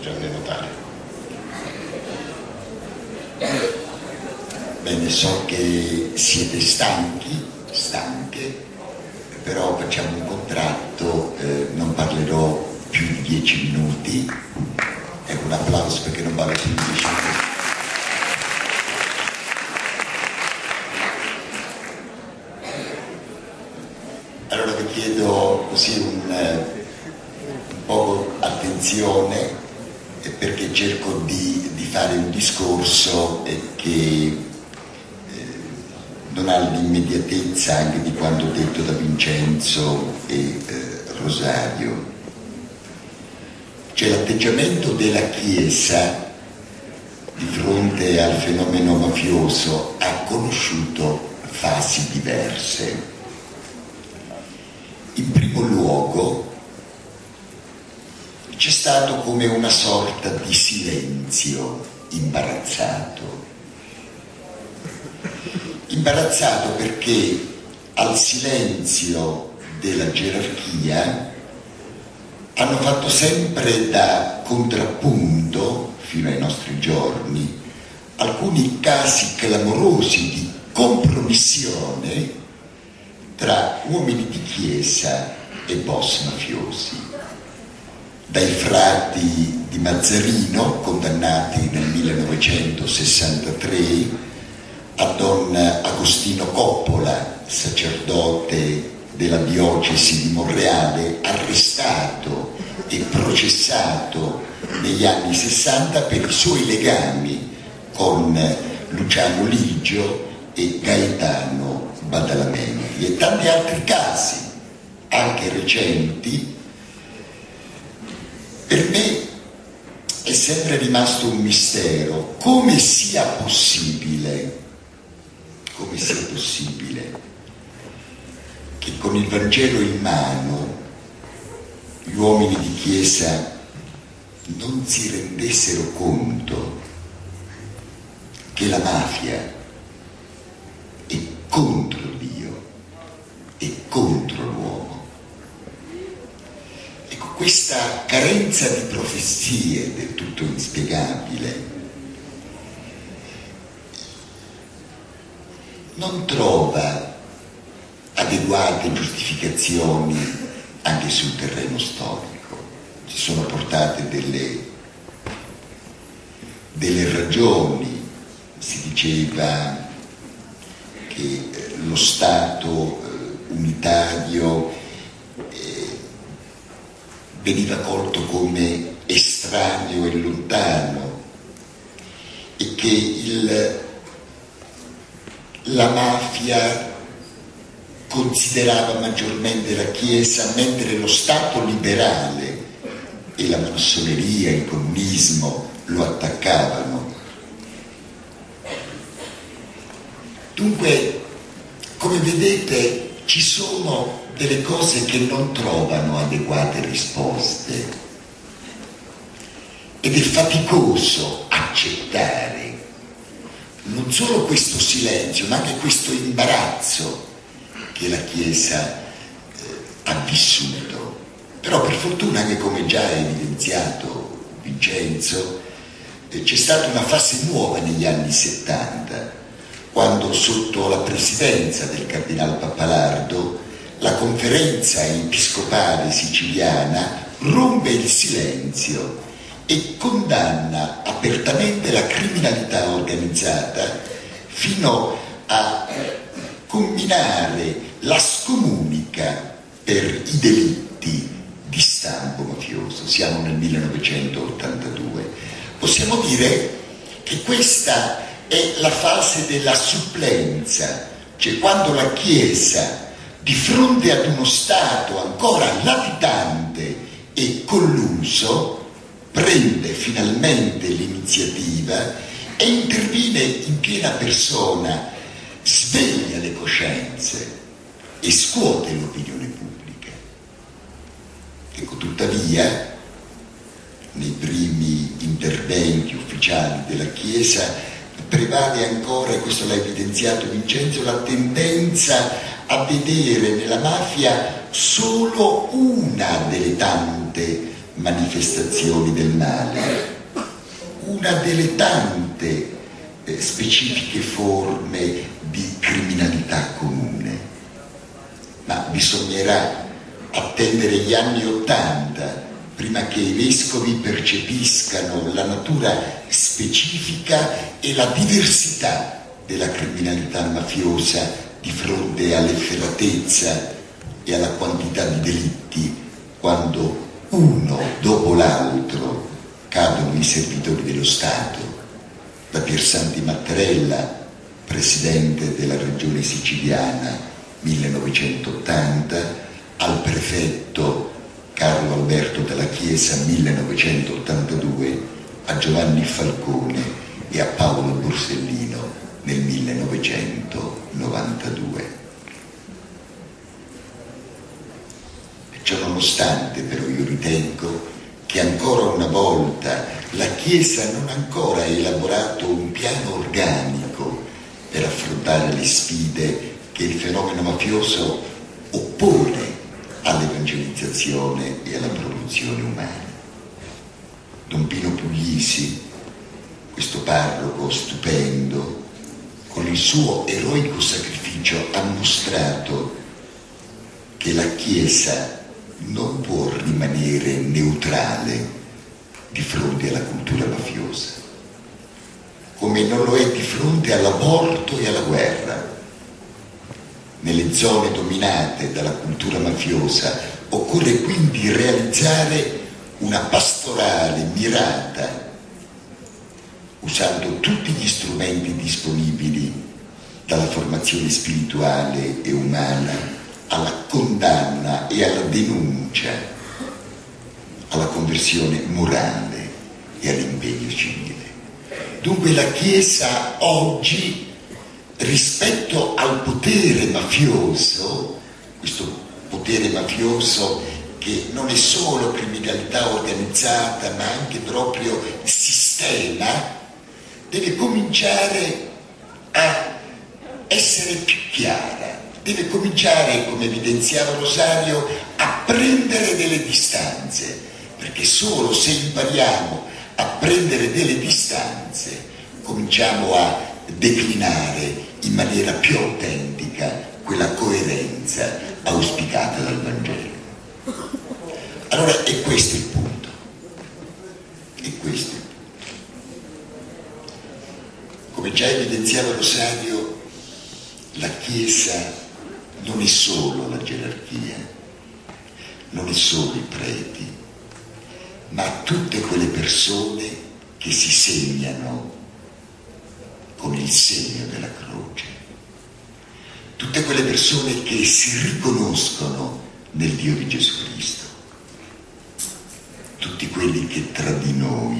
Gianni Notari. Bene, so che siete stanche, però facciamo un contratto, non parlerò più di 10 minuti. Ecco, un applauso perché non parlo più di 10 minuti. Allora vi chiedo così un po' attenzione, perché cerco di fare un discorso che non ha l'immediatezza anche di quanto detto da Vincenzo e Rosario. Cioè, l'atteggiamento della Chiesa di fronte al fenomeno mafioso ha conosciuto fasi diverse. In primo luogo c'è stato come una sorta di silenzio imbarazzato perché al silenzio della gerarchia hanno fatto sempre da contrappunto, fino ai nostri giorni, alcuni casi clamorosi di compromissione tra uomini di chiesa e boss mafiosi. Dai frati di Mazzarino, condannati nel 1963, a don Agostino Coppola, sacerdote della diocesi di Monreale, arrestato e processato negli anni 60 per i suoi legami con Luciano Ligio e Gaetano Badalamenti, e tanti altri casi, anche recenti. Per me è sempre rimasto un mistero come sia possibile che con il Vangelo in mano gli uomini di Chiesa non si rendessero conto che la mafia è contro Dio e contro l'uomo. Ecco, questa carenza di profezie del tutto inspiegabile non trova adeguate giustificazioni anche sul terreno storico. Ci sono portate delle ragioni. Si diceva che lo Stato unitario veniva colto come estraneo e lontano, e che la mafia considerava maggiormente la Chiesa, mentre lo Stato liberale e la massoneria, il comunismo lo attaccavano. Dunque, come vedete, ci sono delle cose che non trovano adeguate risposte, ed è faticoso accettare non solo questo silenzio, ma anche questo imbarazzo che la Chiesa ha vissuto. Però per fortuna, anche come già ha evidenziato Vincenzo, c'è stata una fase nuova negli anni 70, quando sotto la presidenza del cardinale Pappalardo la conferenza episcopale siciliana rompe il silenzio e condanna apertamente la criminalità organizzata fino a combinare la scomunica per i delitti di stampo mafioso. Siamo nel 1982. Possiamo dire che questa è la fase della supplenza, cioè quando la Chiesa, di fronte ad uno Stato ancora latitante e colluso, prende finalmente l'iniziativa e interviene in piena persona, sveglia le coscienze e scuote l'opinione pubblica. Ecco, tuttavia, nei primi interventi ufficiali della Chiesa prevale ancora, e questo l'ha evidenziato Vincenzo, la tendenza a vedere nella mafia solo una delle tante manifestazioni del male, una delle tante specifiche forme di criminalità comune. Ma bisognerà attendere gli anni '80 prima che i vescovi percepiscano la natura specifica e la diversità della criminalità mafiosa di fronte all'efferatezza e alla quantità di delitti, quando uno dopo l'altro cadono i servitori dello Stato, da Piersanti Mattarella, presidente della regione siciliana 1980, al prefetto Carlo Alberto Dalla Chiesa 1982, a Giovanni Falcone e a Paolo Borsellino nel 1992. Ciò nonostante, però, io ritengo che ancora una volta la Chiesa non ha ancora elaborato un piano organico per affrontare le sfide che il fenomeno mafioso oppone all'evangelizzazione e alla promozione umana. Don Pino Puglisi, questo parroco stupendo, con il suo eroico sacrificio ha mostrato che la Chiesa non può rimanere neutrale di fronte alla cultura mafiosa, come non lo è di fronte all'aborto e alla guerra. Nelle zone dominate dalla cultura mafiosa occorre quindi realizzare una pastorale mirata, usando tutti gli strumenti disponibili, dalla formazione spirituale e umana alla condanna e alla denuncia, alla conversione morale e all'impegno civile. Dunque la Chiesa oggi, rispetto al potere mafioso, questo potere mafioso che non è solo criminalità organizzata ma anche proprio sistema, deve cominciare a essere più chiara, deve cominciare, come evidenziava Rosario, a prendere delle distanze, perché solo se impariamo a prendere delle distanze cominciamo a declinare in maniera più autentica quella coerenza auspicata dal Vangelo. Allora è questo il punto, come già evidenziava Rosario, la Chiesa non è solo la gerarchia, non è solo i preti, ma tutte quelle persone che si segnano con il segno della croce, tutte quelle persone che si riconoscono nel Dio di Gesù Cristo, tutti quelli che tra di noi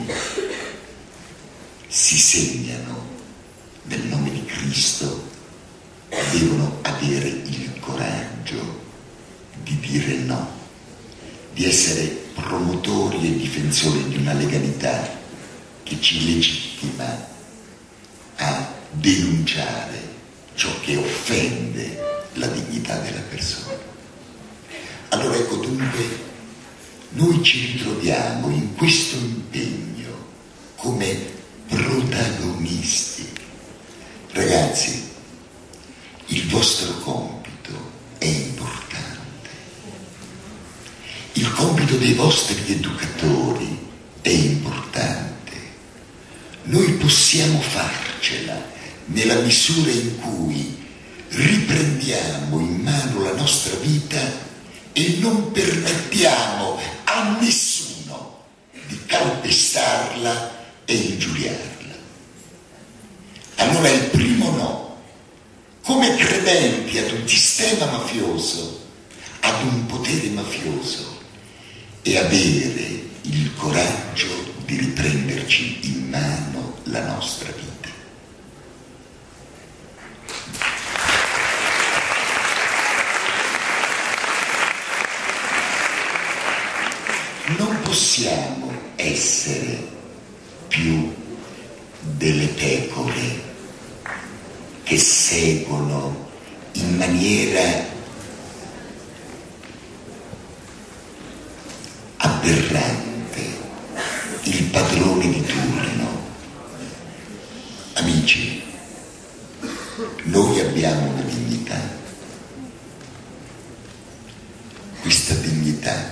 si segnano nel nome di Cristo devono avere il coraggio di dire no, di essere promotori e difensori di una legalità che ci legittima a denunciare ciò che offende la dignità della persona. Allora ecco, dunque, noi ci ritroviamo in questo impegno come protagonisti. Ragazzi, il vostro compito è importante, il compito dei vostri educatori è importante. Noi possiamo farcela nella misura in cui riprendiamo in mano la nostra vita e non permettiamo a nessuno di calpestarla e ingiuriarla. Allora il primo no, come credenti ad un sistema mafioso, ad un potere mafioso, e avere il coraggio di riprenderci in mano la nostra vita. Non possiamo essere più delle pecore che seguono in maniera aberrante il padrone di turno. Amici, noi abbiamo una dignità. Questa dignità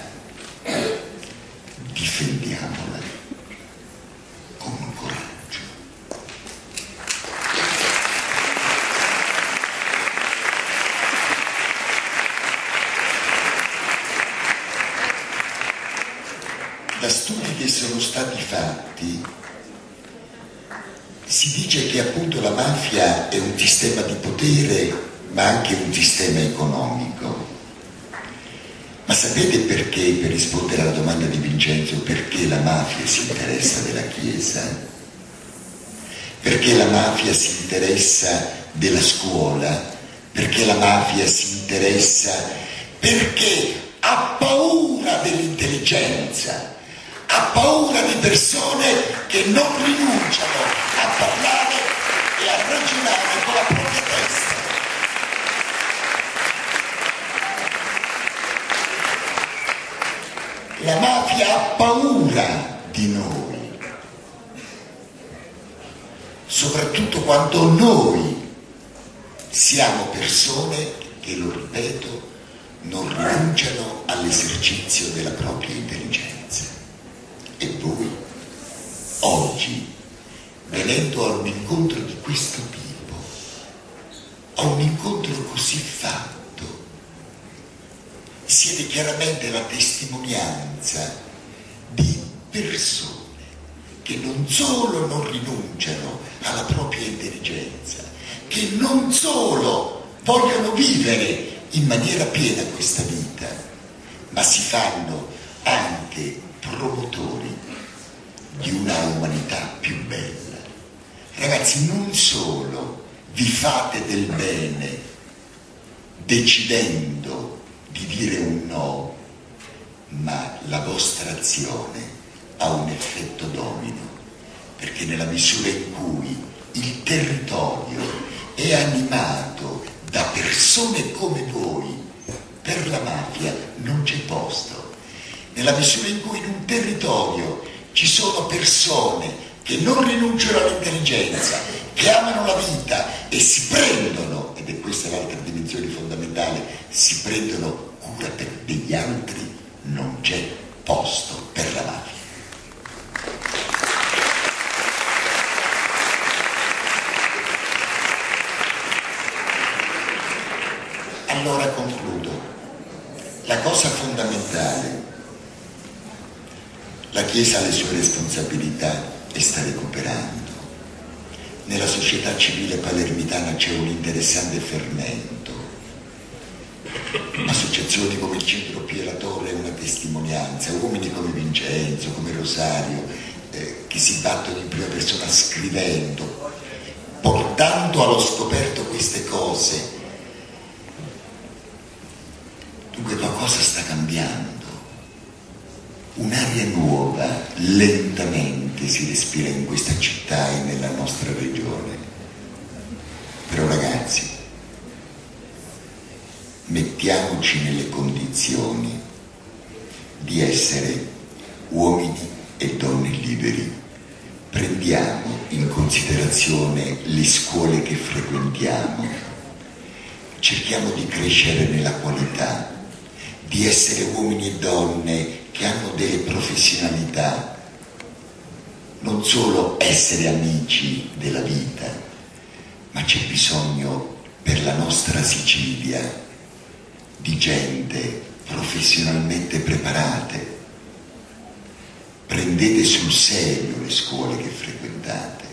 difendiamola con un coraggio. Da studi che sono stati fatti si dice che appunto la mafia è un sistema di potere, ma anche un sistema economico. Ma sapete perché, per rispondere alla domanda di Vincenzo, perché la mafia si interessa della Chiesa? Perché la mafia si interessa della scuola? Perché la mafia si interessa? Perché ha paura dell'intelligenza, ha paura di persone che non rinunciano a parlare e a ragionare con la propria testa. La mafia ha paura di noi, soprattutto quando noi siamo persone che, lo ripeto, non rinunciano all'esercizio della propria intelligenza. E voi, oggi, venendo a un incontro di questo tipo, a un incontro così fatto, siete chiaramente la testimonianza di persone che non solo non rinunciano alla propria intelligenza, che non solo vogliono vivere in maniera piena questa vita, ma si fanno anche promotori di una umanità più bella. Ragazzi, non solo vi fate del bene decidendo di dire un no, ma la vostra azione ha un effetto domino, perché nella misura in cui il territorio è animato da persone come voi, per la mafia non c'è posto. Nella misura in cui in un territorio ci sono persone che non rinunciano all'intelligenza, che amano la vita e si prendono, ed è questa l'altra dimensione fondamentale, si prendono cura per degli altri, non c'è posto per la mafia. Allora concludo. La cosa fondamentale, la Chiesa ha le sue responsabilità e sta recuperando. Nella società civile palermitana c'è un interessante fermento. Associazioni come il Centro Pio La Torre è una testimonianza, uomini come Vincenzo, come Rosario, che si battono in prima persona scrivendo, portando allo scoperto queste cose. Dunque qualcosa sta cambiando. Un'aria nuova lentamente si respira in questa città e nella nostra regione. Però ragazzi, mettiamoci nelle condizioni di essere uomini e donne liberi. Prendiamo in considerazione le scuole che frequentiamo, cerchiamo di crescere nella qualità, di essere uomini e donne che hanno delle professionalità, non solo essere amici della vita, ma c'è bisogno per la nostra Sicilia di gente professionalmente preparate. Prendete sul serio le scuole che frequentate,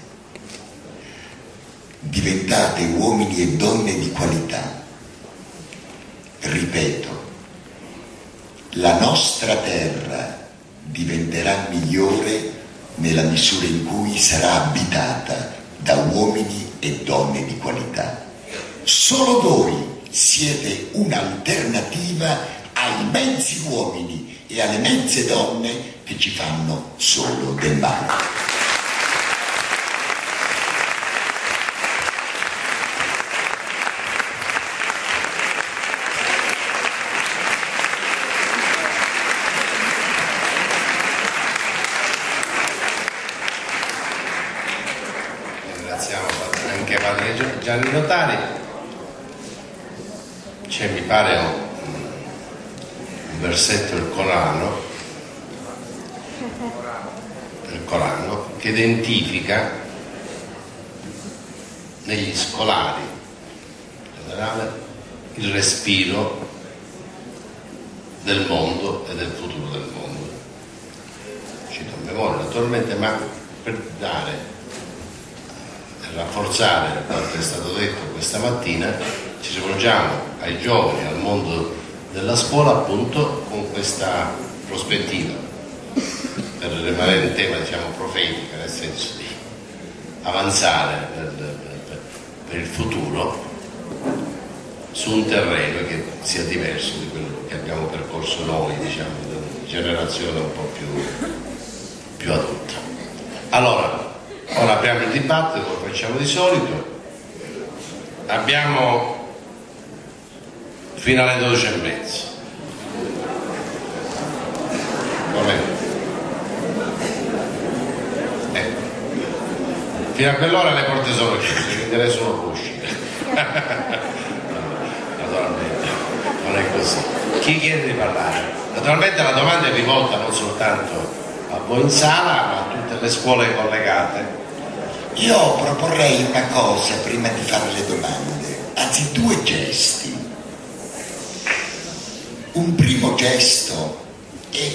diventate uomini e donne di qualità. Ripeto, la nostra terra diventerà migliore nella misura in cui sarà abitata da uomini e donne di qualità. Solo voi siete un'alternativa ai mezzi uomini e alle mezze donne che ci fanno solo del male. padre Gianni Notari, c'è, mi pare, un versetto del Corano che identifica negli scolari in generale il respiro del mondo e del futuro del mondo. Cito a memoria naturalmente, ma per dare e rafforzare quanto è stato detto questa mattina, ci rivolgiamo ai giovani, al mondo della scuola, appunto con questa prospettiva, per rimanere in tema, diciamo, profetico, nel senso di avanzare per il futuro su un terreno che sia diverso di quello che abbiamo percorso noi, diciamo, di generazione un po' più adulta. Allora, ora apriamo il dibattito, come facciamo di solito. Abbiamo fino alle 12:30. Fino a quell'ora le porte sono chiuse, quindi nessuno può uscire. Naturalmente non è così. Chi chiede di parlare? Naturalmente la domanda è rivolta non soltanto a voi in sala, ma a tutte le scuole collegate. Io proporrei una cosa prima di fare le domande, anzi 2 gesti. Un primo gesto è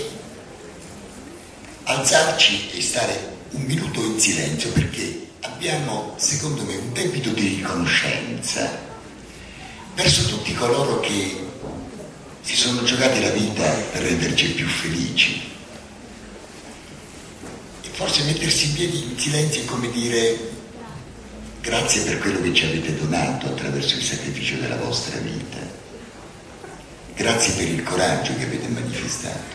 alzarci e stare un minuto in silenzio, perché abbiamo, secondo me, un debito di riconoscenza verso tutti coloro che si sono giocati la vita per renderci più felici. E forse mettersi in piedi in silenzio è come dire grazie per quello che ci avete donato attraverso il sacrificio della vostra vita, grazie per il coraggio che avete manifestato.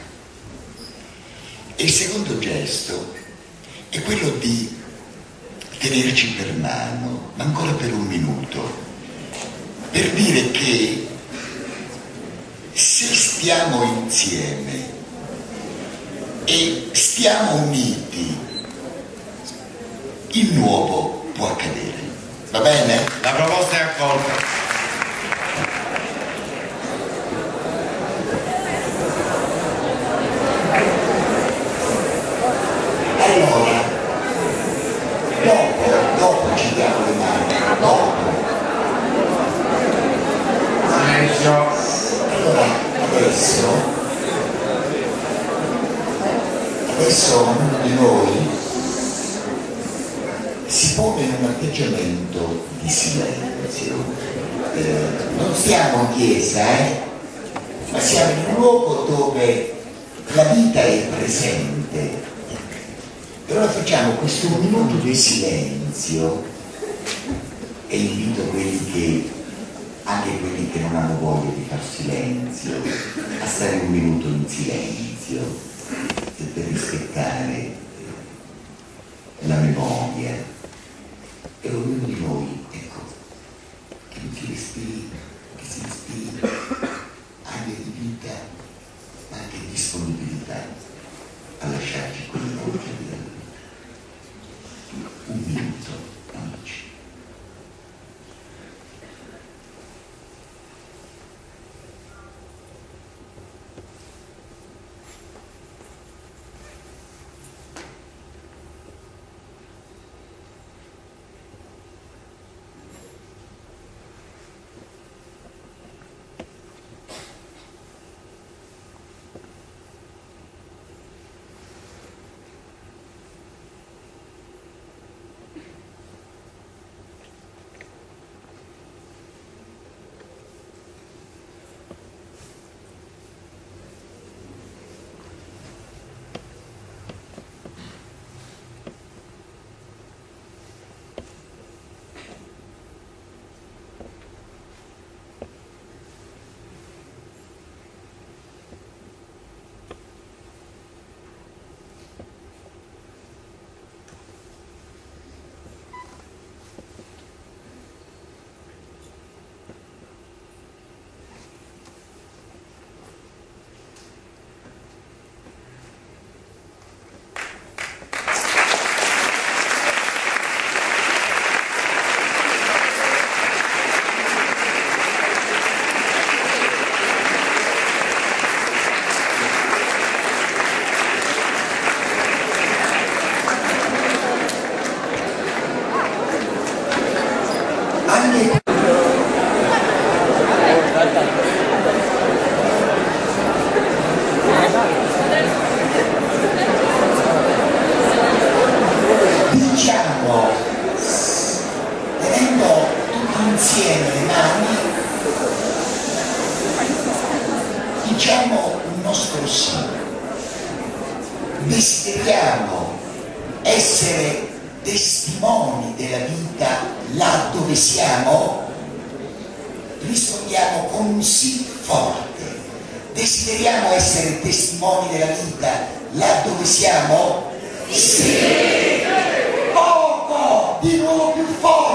E il secondo gesto è quello di tenerci per mano, ma ancora per un minuto, per dire che se stiamo insieme e stiamo uniti, il nuovo può accadere. Va bene? La proposta è accolta. Allora, dopo ci diamo le mani, dopo. Silenzio. Allora, adesso ognuno di noi si pone in un atteggiamento di silenzio. Non siamo in chiesa, ma siamo in un luogo dove la vita è presente. E allora facciamo questo minuto di silenzio e invito anche quelli che non hanno voglia di far silenzio, a stare un minuto in silenzio per rispettare la memoria. E ognuno di noi, ecco, che si ispiri aria di vita, ma anche disponibilità a lasciarci quell'oggi della vita. Un minuto, amici. essere testimoni della vita là dove siamo? Rispondiamo con un sì forte. Desideriamo essere testimoni della vita là dove siamo? Sì! Poco! Di nuovo più forte!